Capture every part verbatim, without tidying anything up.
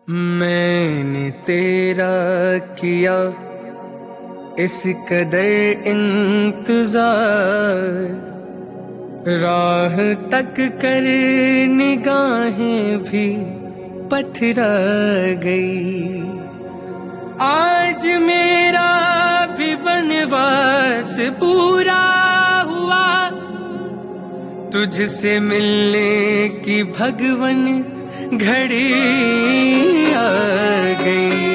मैंने तेरा किया इस कदर इंतजार, राह तक कर निगाहें भी पथरा गई। आज मेरा भी बनवास पूरा हुआ, तुझसे मिलने की भगवन घड़ी आ गई।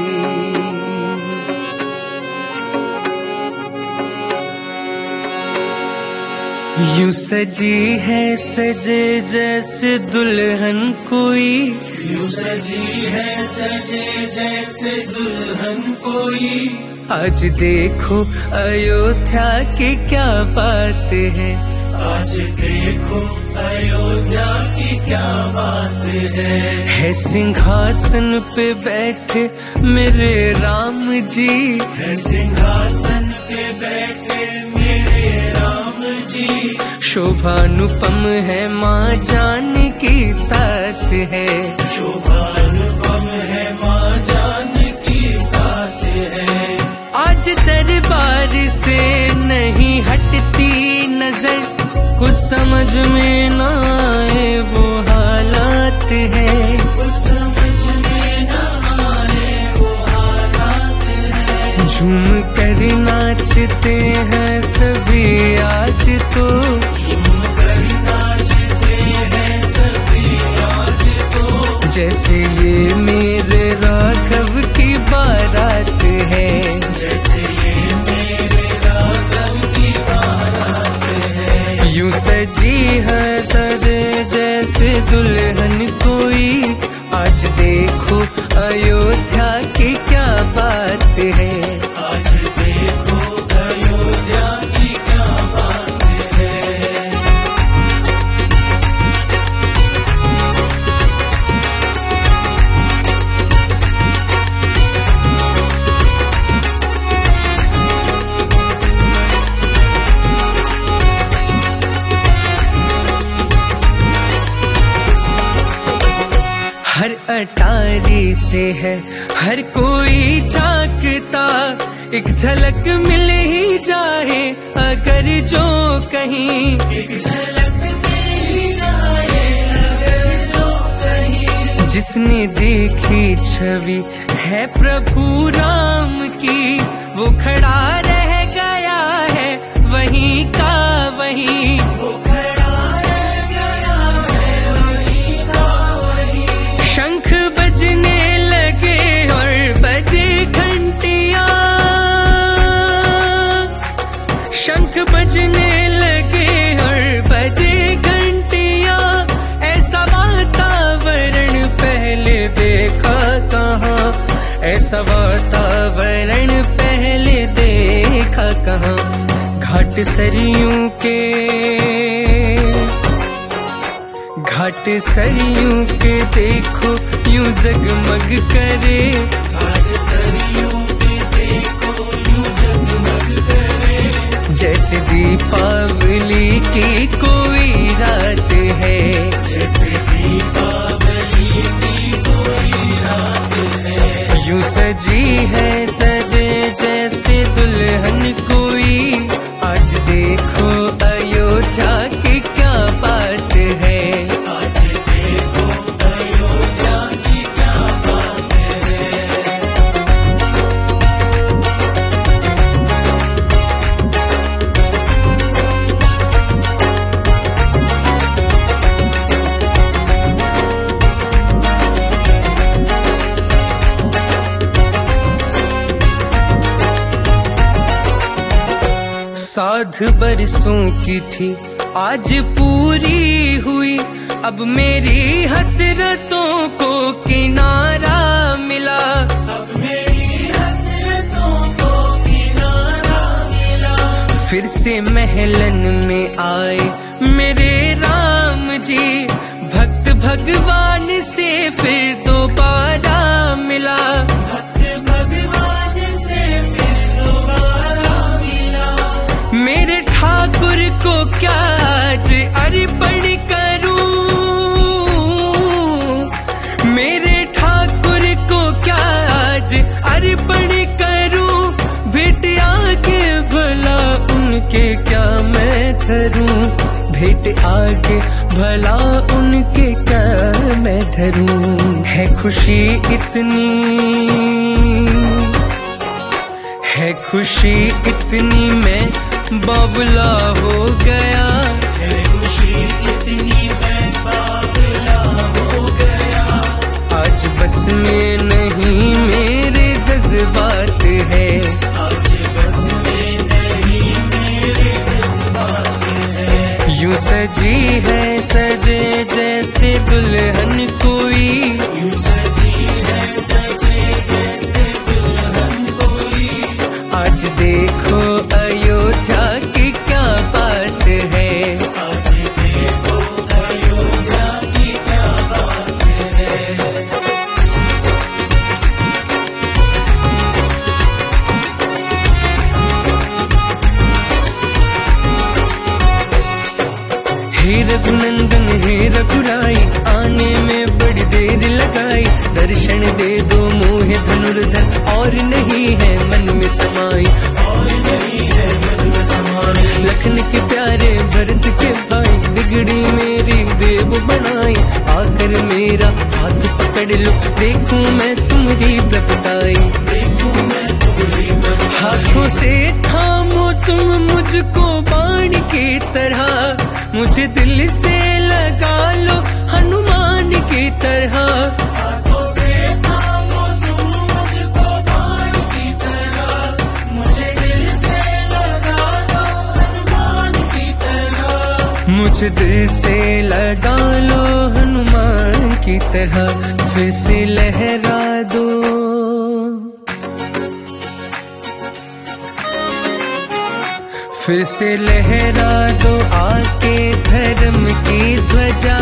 यूं सजी है सजे जैसे दुल्हन कोई, यूं सजी है सजे जैसे दुल्हन कोई। आज देखो अयोध्या की क्या बात है, आज देखो अयोध्या की क्या बात है। है सिंहासन पे बैठे मेरे राम जी, है सिंहासन पे बैठे मेरे राम जी। शोभानुपम है माँ जानकी साथ है, शोभानुपम है माँ जानकी साथ है। आज दरबार से नहीं हटती नजर, कुछ समझ में न आए वो हालात है, कुछ समझ में न आए वो हालात है। झूम कर नाचते हैं सभी आज तो, झूम कर नाचते हैं सभी आज तो। जैसे ये मेरे राघव की बारात है, जैसे ये मेरे राघव की बारात है। यूं सजी है सजे जैसे दुल्हन कोई। आज देखो अयोध्या की क्या बात है, आज देखो अयोध्या की क्या बात है। हर अटारी से है हर कोई झांकता, एक झलक मिल ही जाए अगर जो कहीं, एक झलक मिल ही जाए अगर जो कहीं। जिसने देखी छवि है प्रभु राम की, वो खड़ा रह गया है वहीं का वहीं। वो खड़ा रह गया है वहीं का वहीं। शंख बजने लगे और बजे घंटियां, शंख बजने लगे और बजे घंटियां। ऐसा वातावरण पहले देखा कहाँ, ऐसा वातावरण पहले देखा कहाँ। घाट सरयू के घाट सरयू के देखो यूं जगमग करे, घाट सरयू के देखो यूं जगमग करे। जैसे दीपावली की कोई रात है, जैसे दीपावली की कोई रात है। यूं सजी है सजे जैसे दुल्हन कोई। आज देखो अयोध्या की क्या बात है, आज देखो अयोध्या की क्या बात है। साध बरसों की थी आज पूरी हुई, अब मेरी हसरतों को किनारा मिला। अब मेरी हसरतों को किनारा मिला। फिर से महलन में आए मेरे राम जी, भक्त भगवान से फिर दोबारा मिला। भक्त भगवान से फिर दोबारा मिला। मेरे ठाकुर को क्या आज अर्पण करूं, मेरे ठाकुर उनके क्या मैं धरूं, भेंट आगे भला उनके क्या मैं धरूं। है खुशी इतनी, है खुशी इतनी मैं बावला हो गया, है खुशी इतनी मैं बावला हो गया। आज बस में नहीं मेरे जज्बात है, आज बस में नहीं मेरे जज्बात है। यूं सजी है सजे जैसे दुल्हन कोई, यूं सजी है सजे जैसे दुल्हन कोई। आज देखो अयोध्या की क्या बात है, आज देखो अयोध्या की क्या बात है। हे रघुनंदन हे रघुराई, आने में बड़ी देर लगाई। दर्शन दे दो मोहे धनुर्धर, और नहीं है मन में समाई, और नहीं है मन में समाई। लखन के प्यारे भरत के भाई, बिगड़ी मेरी देव बनाई। आकर मेरा हाथ पकड़ लो, देखूं मैं तुम्हारी प्रभुताई। देखूं मैं तुम्हारी प्रभुताई। हाथों से थामो तुम मुझको बाण की तरह, मुझे दिल से लगा लो हनुमान की तरह। हाथों से थामो तुम मुझको बाण की तरह, मुझे दिल से लगा लो हनुमान की तरह। मुझे दिल से लगा लो हनुमान की तरह, फिर से लहरा दो, फिर से लहरा दो आके धर्म की ध्वजा।